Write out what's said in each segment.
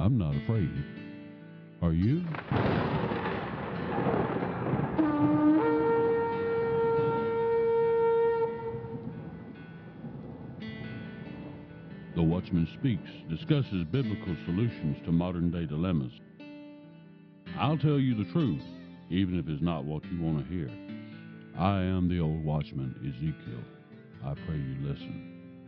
I'm not afraid. Are you? The Watchman Speaks discusses biblical solutions to modern day dilemmas. I'll tell you the truth, even if it's not what you want to hear. I am the old watchman, Ezekiel. I pray you listen.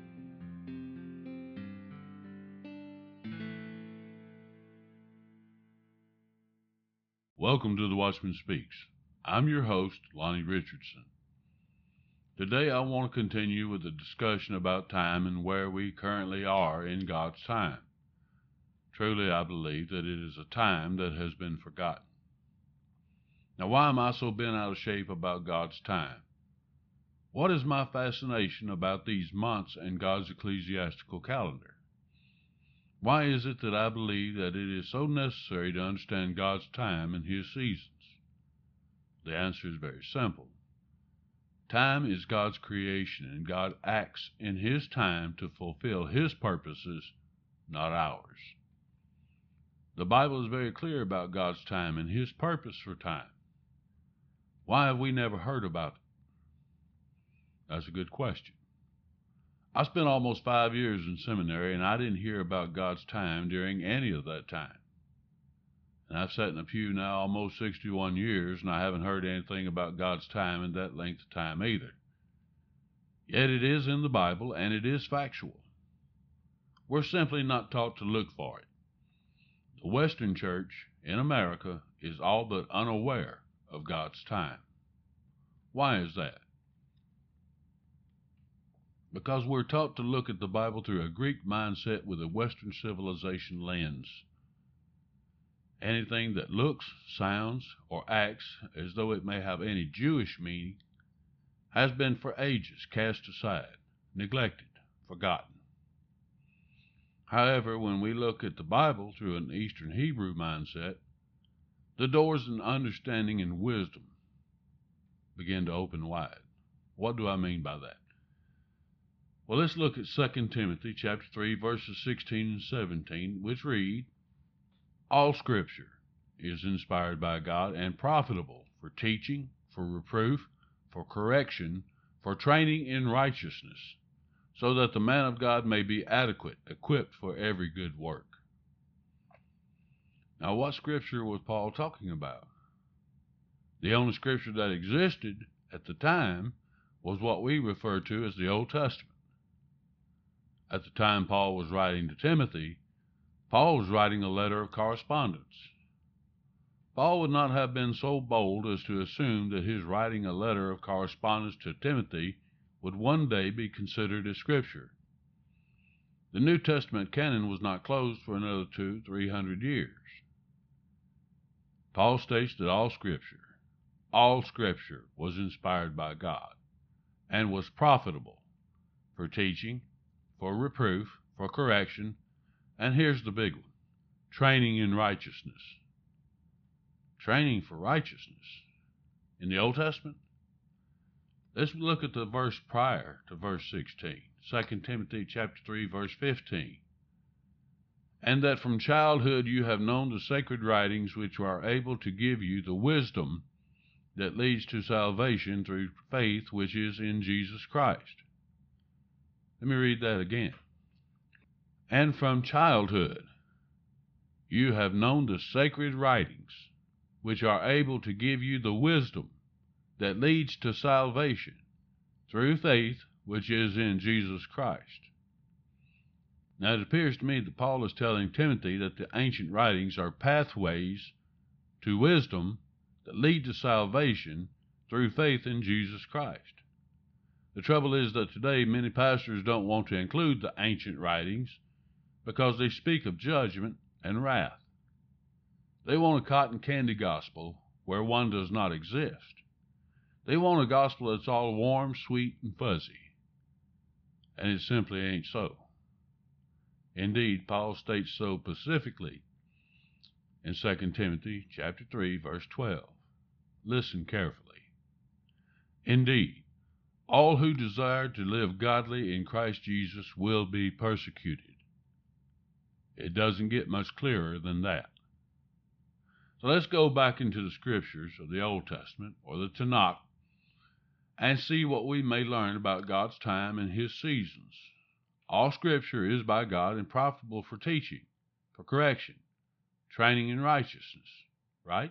Welcome to The Watchman Speaks. I'm your host, Lonnie Richardson. Today I want to continue with a discussion about time and where we currently are in God's time. Truly, I believe that it is a time that has been forgotten. Now, why am I so bent out of shape about God's time? What is my fascination about these months and God's ecclesiastical calendar? Why is it that I believe that it is so necessary to understand God's time and His seasons? The answer is very simple. Time is God's creation, and God acts in His time to fulfill His purposes, not ours. The Bible is very clear about God's time and His purpose for time. Why have we never heard about it? That's a good question. I spent almost 5 years in seminary, and I didn't hear about God's time during any of that time. And I've sat in a pew now almost 61 years, and I haven't heard anything about God's time in that length of time either. Yet it is in the Bible, and it is factual. We're simply not taught to look for it. The Western Church in America is all but unaware of God's time. Why is that? Because we're taught to look at the Bible through a Greek mindset with a Western civilization lens. Anything that looks, sounds, or acts as though it may have any Jewish meaning has been for ages cast aside, neglected, forgotten. However, when we look at the Bible through an Eastern Hebrew mindset, the doors in understanding and wisdom begin to open wide. What do I mean by that? Well, let's look at 2 Timothy chapter 3, verses 16 and 17, which read, "All Scripture is inspired by God and profitable for teaching, for reproof, for correction, for training in righteousness, so that the man of God may be adequate, equipped for every good work." Now, what Scripture was Paul talking about? The only Scripture that existed at the time was what we refer to as the Old Testament. At the time Paul was writing to Timothy, Paul was writing a letter of correspondence. Paul would not have been so bold as to assume that his writing a letter of correspondence to Timothy would one day be considered as Scripture. The New Testament canon was not closed for another 200-300 years. Paul states that all Scripture was inspired by God and was profitable for teaching, for reproof, for correction, and here's the big one, training in righteousness. Training for righteousness in the Old Testament? Let's look at the verse prior to verse 16, 2 Timothy chapter 3, verse 15. "And that from childhood you have known the sacred writings, which are able to give you the wisdom that leads to salvation through faith which is in Jesus Christ." Let me read that again. "And from childhood you have known the sacred writings, which are able to give you the wisdom that leads to salvation through faith which is in Jesus Christ." Now, it appears to me that Paul is telling Timothy that the ancient writings are pathways to wisdom that lead to salvation through faith in Jesus Christ. The trouble is that today many pastors don't want to include the ancient writings because they speak of judgment and wrath. They want a cotton candy gospel where one does not exist. They want a gospel that's all warm, sweet, and fuzzy. And it simply ain't so. Indeed, Paul states so specifically in 2 Timothy chapter 3, verse 12. Listen carefully. "Indeed, all who desire to live godly in Christ Jesus will be persecuted." It doesn't get much clearer than that. So let's go back into the scriptures of the Old Testament, or the Tanakh, and see what we may learn about God's time and his seasons. All scripture is by God and profitable for teaching, for correction, training in righteousness, right?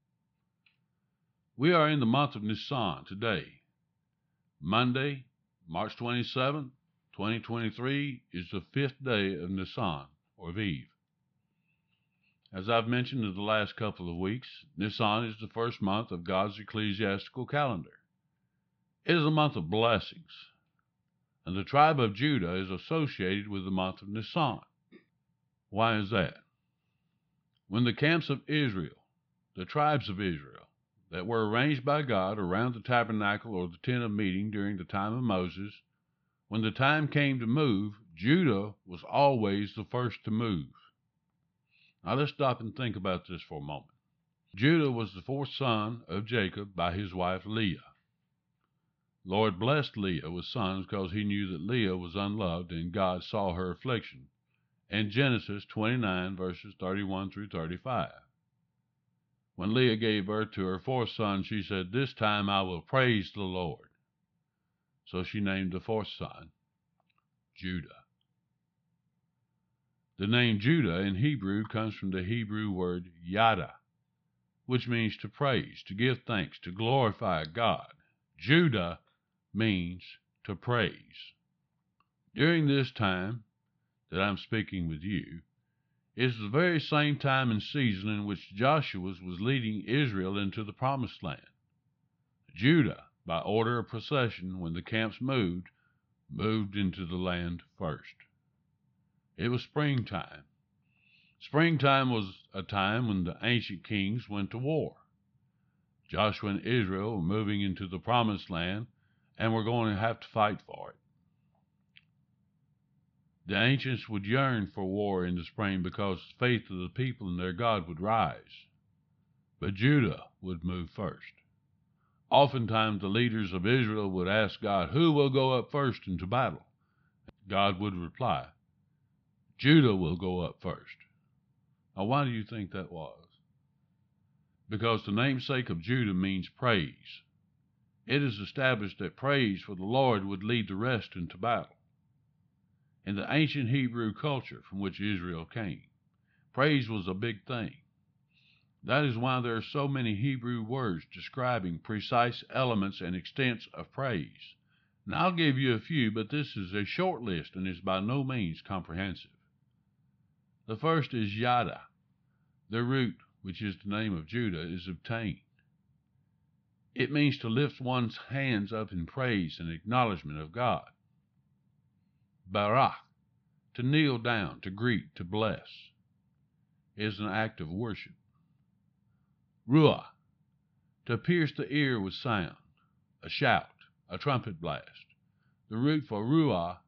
We are in the month of Nisan today. Monday, March 27, 2023 is the 5th day of Nisan, or Aviv. As I've mentioned in the last couple of weeks, Nisan is the first month of God's ecclesiastical calendar. It is a month of blessings, and the tribe of Judah is associated with the month of Nisan. Why is that? When the camps of Israel, the tribes of Israel, that were arranged by God around the tabernacle or the tent of meeting during the time of Moses, when the time came to move, Judah was always the first to move. Now let's stop and think about this for a moment. Judah was the fourth son of Jacob by his wife Leah. Lord blessed Leah with sons because he knew that Leah was unloved and God saw her affliction. In Genesis 29, verses 31 through 35. When Leah gave birth to her fourth son, she said, "This time I will praise the Lord." So she named the fourth son Judah. The name Judah in Hebrew comes from the Hebrew word yada, which means to praise, to give thanks, to glorify God. Judah means to praise. During this time that I'm speaking with you is the very same time and season in which Joshua was leading Israel into the Promised Land. Judah, by order of procession, when the camps moved into the land first. It was springtime. Springtime was a time when the ancient kings went to war. Joshua and Israel were moving into the Promised Land and were going to have to fight for it. The ancients would yearn for war in the spring because the faith of the people in their God would rise. But Judah would move first. Oftentimes the leaders of Israel would ask God, "Who will go up first into battle?" God would reply, "Judah will go up first." Now, why do you think that was? Because the namesake of Judah means praise. It is established that praise for the Lord would lead the rest into battle. In the ancient Hebrew culture from which Israel came, praise was a big thing. That is why there are so many Hebrew words describing precise elements and extents of praise. And I'll give you a few, but this is a short list and is by no means comprehensive. The first is yada. The root, which is the name of Judah, is obtained. It means to lift one's hands up in praise and acknowledgement of God. Barak, to kneel down, to greet, to bless, is an act of worship. Ruah, to pierce the ear with sound, a shout, a trumpet blast. The root for Ruah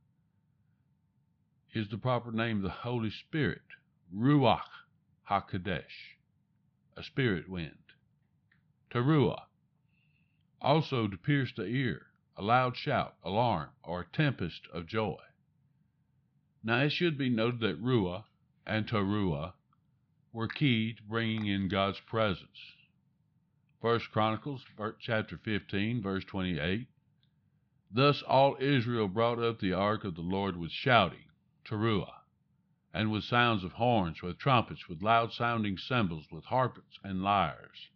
is the proper name of the Holy Spirit, Ruach HaKodesh, a spirit wind. Teruah, also to pierce the ear, a loud shout, alarm, or a tempest of joy. Now it should be noted that Ruah and Teruah were key to bringing in God's presence. 1 Chronicles chapter 15, verse 28. Thus all Israel brought up the ark of the Lord with shouting, Teruah, and with sounds of horns, with trumpets, with loud-sounding cymbals, with harps and lyres.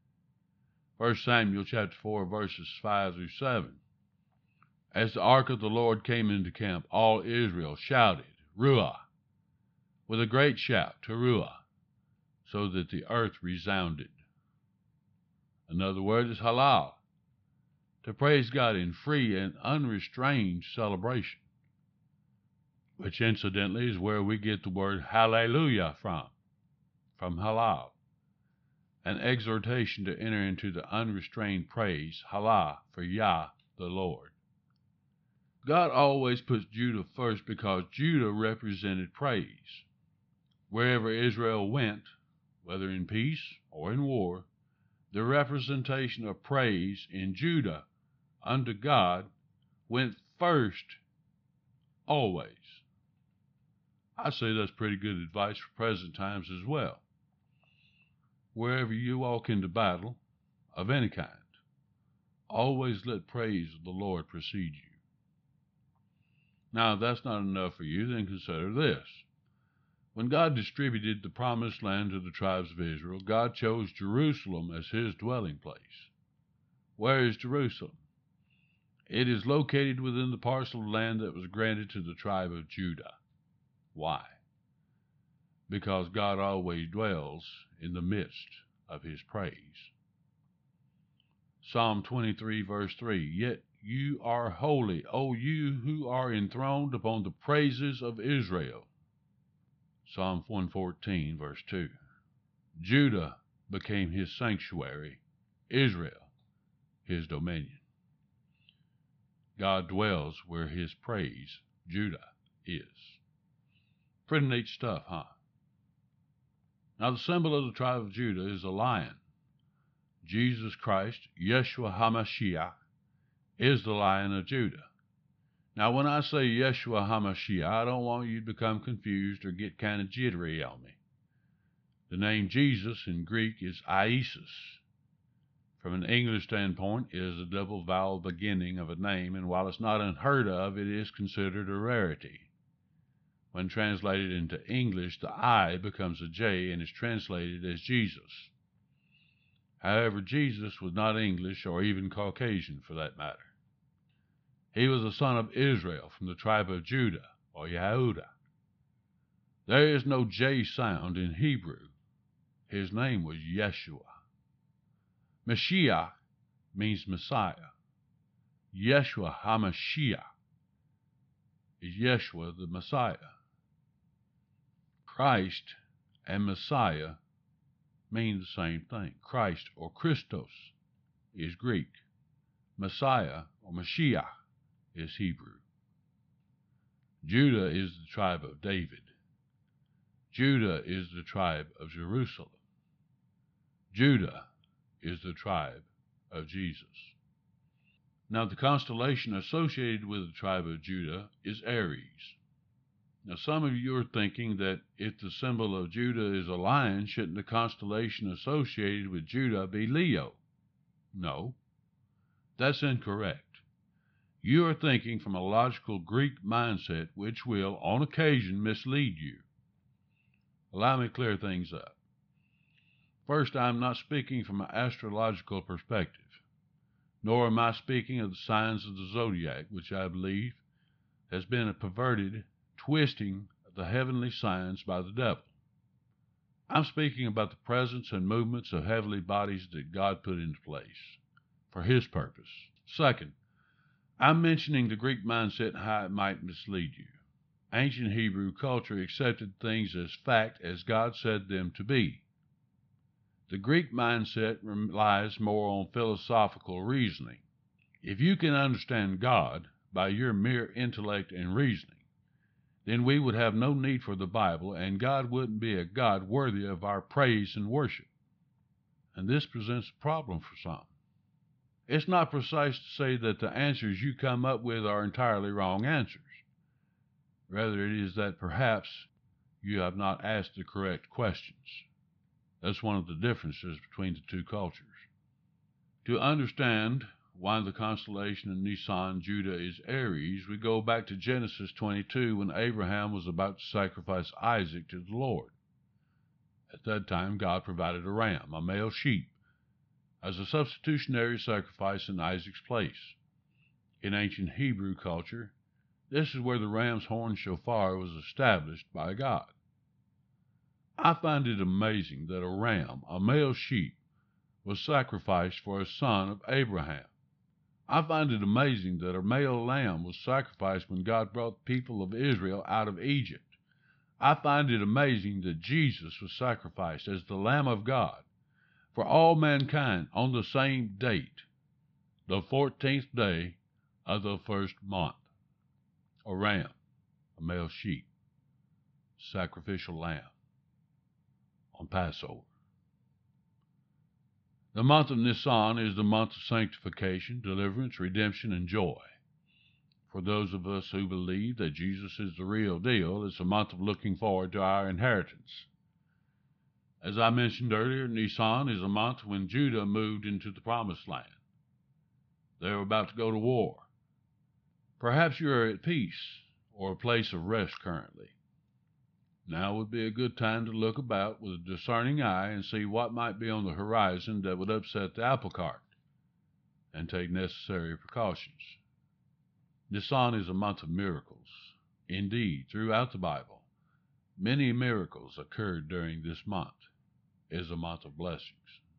1 Samuel chapter 4, verses 5 through 7. As the ark of the Lord came into camp, all Israel shouted, Ruah, with a great shout, Teruah, so that the earth resounded. Another word is halal, to praise God in free and unrestrained celebration, which incidentally is where we get the word hallelujah from halal, an exhortation to enter into the unrestrained praise, halal, for Yah, the Lord. God always puts Judah first because Judah represented praise. Wherever Israel went, whether in peace or in war, the representation of praise in Judah unto God went first always. I say that's pretty good advice for present times as well. Wherever you walk into battle of any kind, always let praise of the Lord precede you. Now, if that's not enough for you, then consider this. When God distributed the promised land to the tribes of Israel, God chose Jerusalem as his dwelling place. Where is Jerusalem? It is located within the parcel of land that was granted to the tribe of Judah. Why? Because God always dwells in the midst of his praise. Psalm 23, verse 3, Yet you are holy, O you who are enthroned upon the praises of Israel. Psalm 114, verse 2, Judah became his sanctuary, Israel his dominion. God dwells where his praise, Judah, is. Pretty neat stuff, huh? Now, the symbol of the tribe of Judah is a lion. Jesus Christ, Yeshua HaMashiach, is the Lion of Judah. Now, when I say Yeshua HaMashiach, I don't want you to become confused or get kind of jittery on me. The name Jesus in Greek is Iesus. From an English standpoint, it is a double vowel beginning of a name, and while it's not unheard of, it is considered a rarity. When translated into English, the I becomes a J and is translated as Jesus. However, Jesus was not English or even Caucasian for that matter. He was a son of Israel from the tribe of Judah, or Yehudah. There is no J sound in Hebrew. His name was Yeshua. Mashiach means Messiah. Yeshua HaMashiach is Yeshua the Messiah. Christ and Messiah mean the same thing. Christ or Christos is Greek. Messiah or Mashiach is Hebrew. Judah is the tribe of David. Judah is the tribe of Jerusalem. Judah is the tribe of Jesus. Now, the constellation associated with the tribe of Judah is Aries. Now, some of you are thinking that if the symbol of Judah is a lion, shouldn't the constellation associated with Judah be Leo? No, that's incorrect. You are thinking from a logical Greek mindset, which will, on occasion, mislead you. Allow me to clear things up. First, I am not speaking from an astrological perspective, nor am I speaking of the signs of the zodiac, which I believe has been a perverted twisting of the heavenly signs by the devil. I'm speaking about the presence and movements of heavenly bodies that God put into place for his purpose. Second, I'm mentioning the Greek mindset and how it might mislead you. Ancient Hebrew culture accepted things as fact as God said them to be. The Greek mindset relies more on philosophical reasoning. If you can understand God by your mere intellect and reasoning, then we would have no need for the Bible, and God wouldn't be a God worthy of our praise and worship. And this presents a problem for some. It's not precise to say that the answers you come up with are entirely wrong answers. Rather, it is that perhaps you have not asked the correct questions. That's one of the differences between the two cultures. To understand why the constellation in Nisan, Judah, is Aries, we go back to Genesis 22 when Abraham was about to sacrifice Isaac to the Lord. At that time, God provided a ram, a male sheep, as a substitutionary sacrifice in Isaac's place. In ancient Hebrew culture, this is where the ram's horn shofar was established by God. I find it amazing that a ram, a male sheep, was sacrificed for a son of Abraham. I find it amazing that a male lamb was sacrificed when God brought the people of Israel out of Egypt. I find it amazing that Jesus was sacrificed as the Lamb of God for all mankind on the same date, the 14th day of the first month. A ram, a male sheep, sacrificial lamb on Passover. The month of Nisan is the month of sanctification, deliverance, redemption, and joy. For those of us who believe that Jesus is the real deal, it's a month of looking forward to our inheritance. As I mentioned earlier, Nisan is a month when Judah moved into the Promised Land. They were about to go to war. Perhaps you are at peace or a place of rest currently. Now would be a good time to look about with a discerning eye and see what might be on the horizon that would upset the apple cart, and take necessary precautions. Nisan is a month of miracles. Indeed, throughout the Bible, many miracles occurred during this month. It is a month of blessings.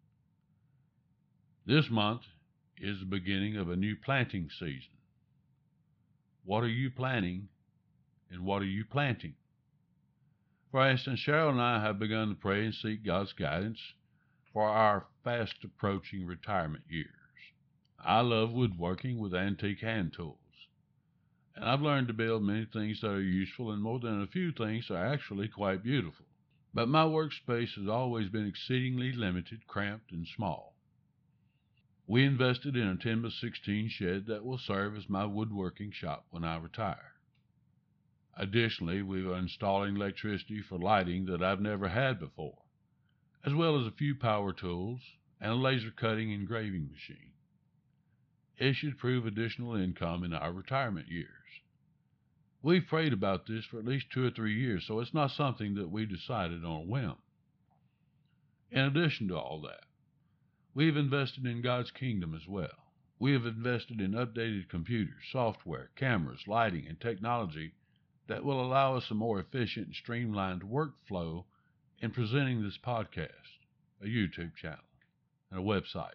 This month is the beginning of a new planting season. What are you planting, and what are you planting? For instance, Cheryl and I have begun to pray and seek God's guidance for our fast approaching retirement years. I love woodworking with antique hand tools, and I've learned to build many things that are useful, and more than a few things are actually quite beautiful. But my workspace has always been exceedingly limited, cramped, and small. We invested in a 10x16 shed that will serve as my woodworking shop when I retire. Additionally, we are installing electricity for lighting that I've never had before, as well as a few power tools and a laser cutting engraving machine. It should prove additional income in our retirement years. We've prayed about this for at least 2 or 3 years, so it's not something that we decided on a whim. In addition to all that, we've invested in God's kingdom as well. We have invested in updated computers, software, cameras, lighting, and technology that will allow us a more efficient and streamlined workflow in presenting this podcast, a YouTube channel, and a website,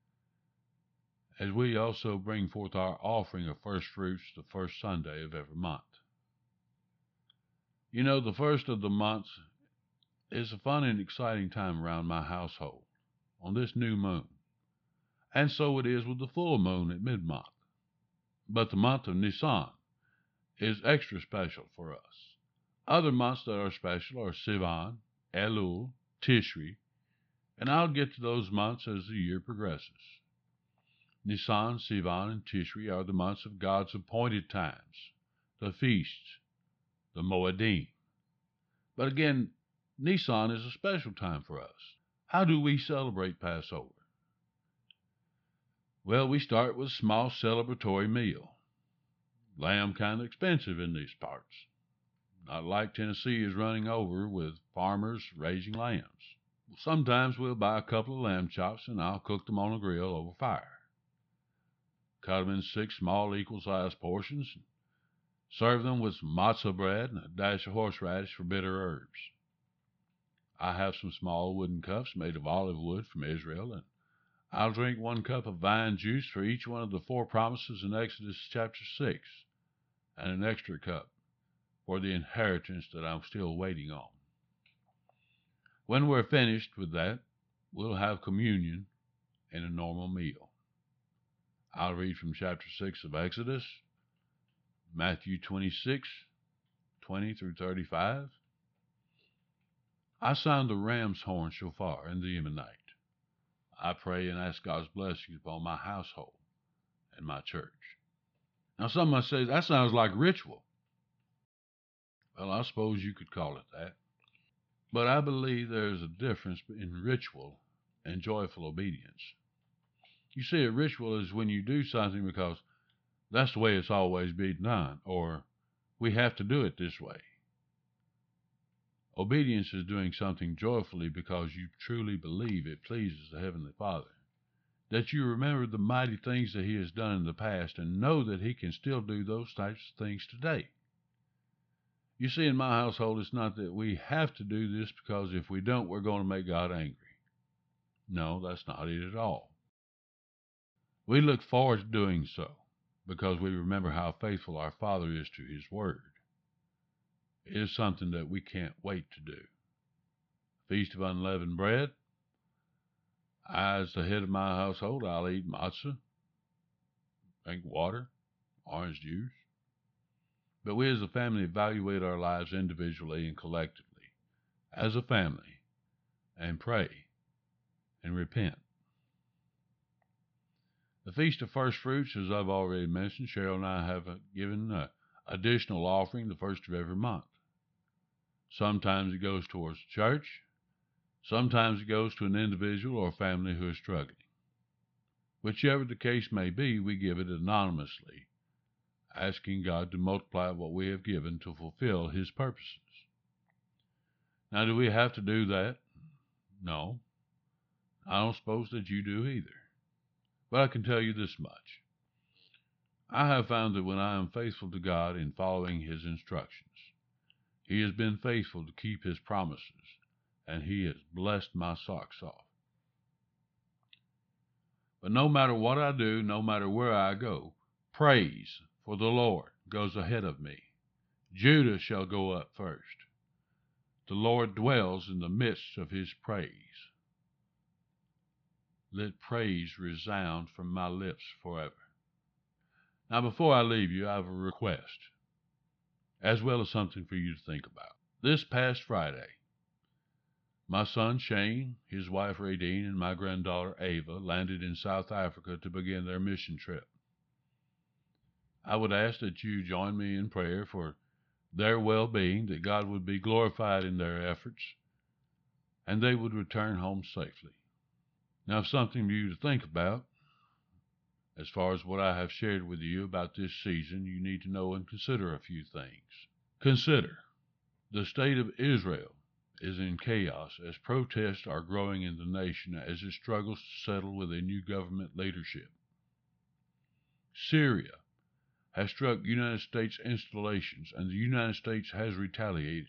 as we also bring forth our offering of first fruits the first Sunday of every month. You know, the first of the months is a fun and exciting time around my household on this new moon, and so it is with the full moon at mid-month. But the month of Nisan is extra special for us. Other months that are special are Sivan, Elul, Tishri, and I'll get to those months as the year progresses. Nisan, Sivan, and Tishri are the months of God's appointed times, the feasts, the Moedim. But again, Nisan is a special time for us. How do we celebrate Passover? Well, we start with a small celebratory meal. Lamb kind of expensive in these parts. Not like Tennessee is running over with farmers raising lambs. Sometimes we'll buy a couple of lamb chops and I'll cook them on a grill over fire. Cut them in 6 small equal-sized portions. Serve them with some matzah bread and a dash of horseradish for bitter herbs. I have some small wooden cups made of olive wood from Israel, and I'll drink 1 cup of vine juice for each one of the 4 promises in Exodus chapter 6, and an extra cup for the inheritance that I'm still waiting on. When we're finished with that, we'll have communion and a normal meal. I'll read from chapter 6 of Exodus, Matthew 26, 20 through 35. I sound the ram's horn shofar in the Yemenite. I pray and ask God's blessings upon my household and my church. Now, someone says, that sounds like ritual. Well, I suppose you could call it that. But I believe there's a difference in ritual and joyful obedience. You see, a ritual is when you do something because that's the way it's always been done, or we have to do it this way. Obedience is doing something joyfully because you truly believe it pleases the Heavenly Father, that you remember the mighty things that He has done in the past and know that He can still do those types of things today. You see, in my household, it's not that we have to do this because if we don't, we're going to make God angry. No, that's not it at all. We look forward to doing so because we remember how faithful our Father is to His Word. It is something that we can't wait to do. Feast of Unleavened Bread. As the head of my household, I'll eat matzah, drink water, orange juice. But we as a family evaluate our lives individually and collectively, as a family, and pray and repent. The Feast of First Fruits, as I've already mentioned, Cheryl and I have given an additional offering the first of every month. Sometimes it goes towards the church. Sometimes it goes to an individual or family who is struggling. Whichever the case may be, we give it anonymously, asking God to multiply what we have given to fulfill His purposes. Now, do we have to do that? No. I don't suppose that you do either. But I can tell you this much. I have found that when I am faithful to God in following His instructions, He has been faithful to keep His promises, and He has blessed my socks off. But no matter what I do, no matter where I go, praise for the Lord goes ahead of me. Judah shall go up first. The Lord dwells in the midst of His praise. Let praise resound from my lips forever. Now, before I leave you, I have a request, as well as something for you to think about. This past Friday, my son Shane, his wife Radine, and my granddaughter Ava landed in South Africa to begin their mission trip. I would ask that you join me in prayer for their well-being, that God would be glorified in their efforts, and they would return home safely. Now, something for you to think about. As far as what I have shared with you about this season, you need to know and consider a few things. Consider, the state of Israel is in chaos as protests are growing in the nation as it struggles to settle with a new government leadership. Syria has struck United States installations, and the United States has retaliated.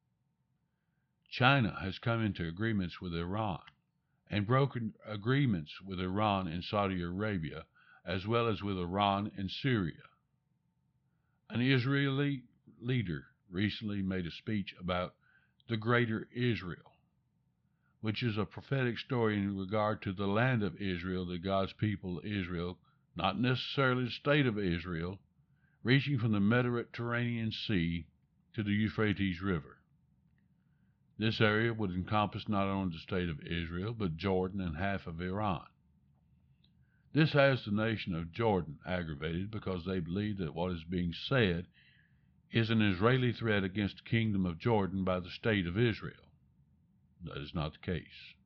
China has come into agreements with Iran and broken agreements with Iran and Saudi Arabia, as well as with Iran and Syria. An Israeli leader recently made a speech about the Greater Israel, which is a prophetic story in regard to the land of Israel, that God's people Israel, not necessarily the state of Israel, reaching from the Mediterranean Sea to the Euphrates River. This area would encompass not only the state of Israel, but Jordan and half of Iran. This has the nation of Jordan aggravated because they believe that what is being said is an Israeli threat against the kingdom of Jordan by the state of Israel. That is not the case.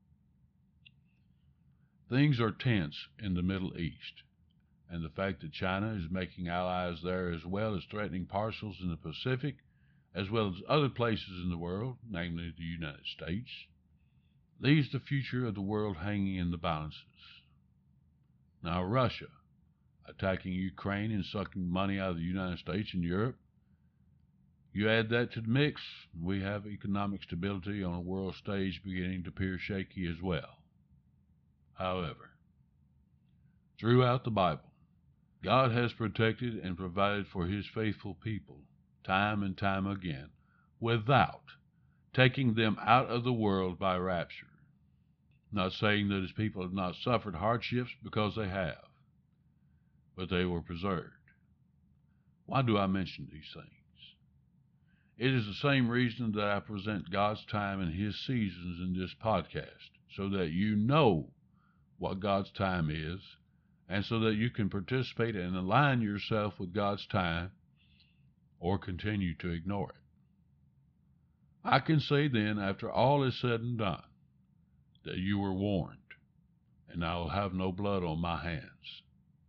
Things are tense in the Middle East, and the fact that China is making allies there, as well as threatening parcels in the Pacific, as well as other places in the world, namely the United States, leaves the future of the world hanging in the balances. Now, Russia attacking Ukraine and sucking money out of the United States and Europe, you add that to the mix, we have economic stability on a world stage beginning to appear shaky as well. However, throughout the Bible, God has protected and provided for His faithful people time and time again, without taking them out of the world by rapture. Not saying that His people have not suffered hardships, because they have, but they were preserved. Why do I mention these things? It is the same reason that I present God's time and His seasons in this podcast, so that you know what God's time is, and so that you can participate and align yourself with God's time, or continue to ignore it. I can say then, after all is said and done, that you were warned, and I will have no blood on my hands.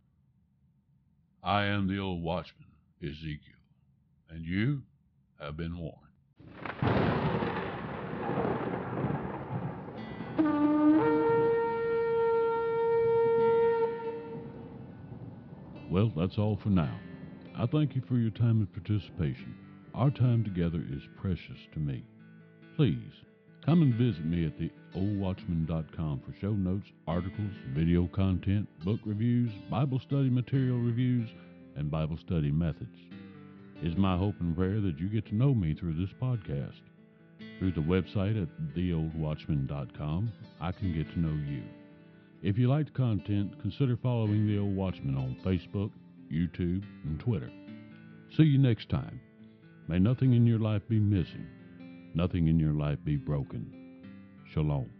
I am the old watchman, Ezekiel, and you have been warned. Well, that's all for now. I thank you for your time and participation. Our time together is precious to me. Please, come and visit me at theoldwatchman.com for show notes, articles, video content, book reviews, Bible study material reviews, and Bible study methods. It is my hope and prayer that you get to know me through this podcast. Through the website at theoldwatchman.com, I can get to know you. If you like the content, consider following The Old Watchman on Facebook, YouTube, and Twitter. See you next time. May nothing in your life be missing, nothing in your life be broken. Shalom.